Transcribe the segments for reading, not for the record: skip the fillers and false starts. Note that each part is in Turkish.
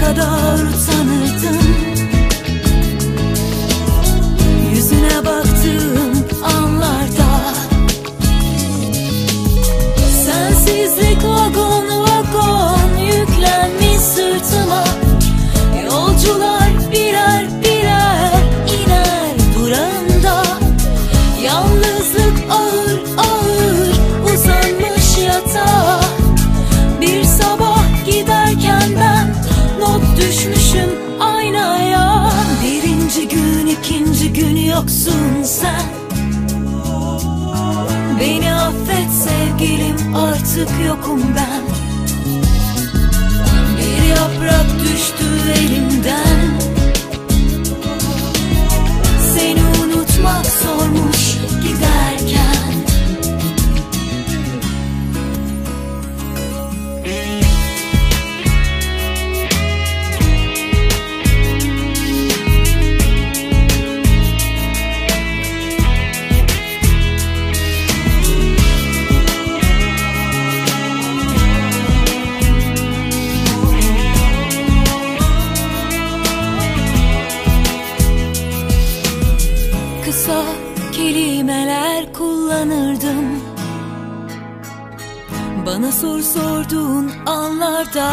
kadar utanırdım. Yüzüne baktığım anlarda sensizlik vagon vagon yüklenmiş sırtıma. Yolcular birer birer iner durağında. Yalnızlık ağır ağır uzanmış yatağa. Bir sabah giderken ben not düşmüşüm aynaya. Birinci gün, ikinci gün yoksun sen. Beni affet sevgilim, artık yokum ben. Bir yaprak düştü elimden. Seni unutmak zormuş giderken. Kısa kelimeler kullanırdım bana soru sorduğun anlarda.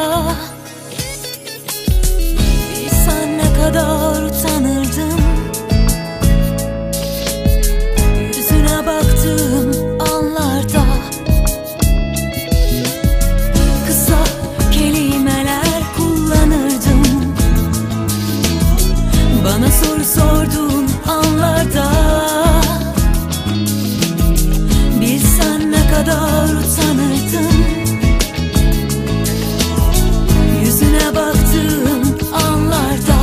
Bilsen ne kadar utanırdım. Yüzüne baktığım anlarda kısa kelimeler kullanırdım bana soru sorduğun anlarda. Bilsen ne kadar utanırdım. Yüzüne baktığım anlarda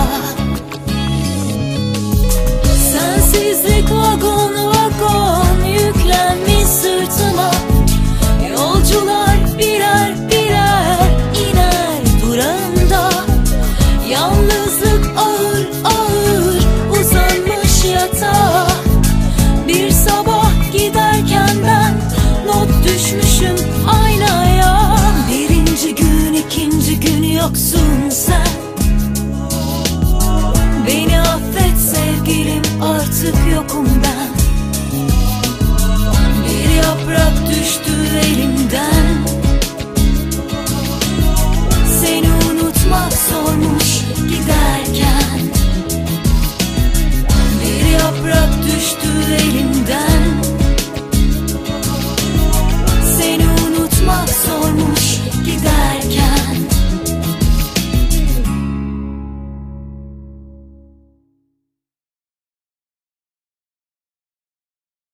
sensizlik vagon vagon yüklenmiş sırtıma. Yolcular birer birer iner durağında. Yalnızlık ağır ağır uzanmış yatağa. Bir sabah giderken ben not düşmüşüm aynaya. Birinci gün, ikinci gün yoksun sen. Beni affet sevgilim, artık yokum ben. Bir yaprak düştü elimden.